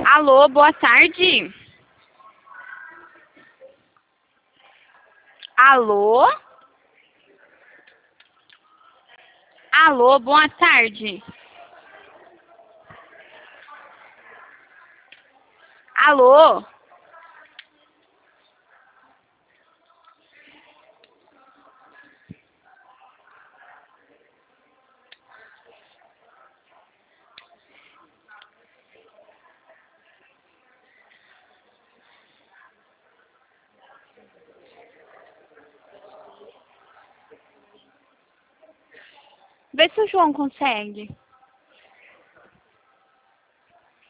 Alô, boa tarde. Alô? Alô, boa tarde. Alô? Vê se o João consegue.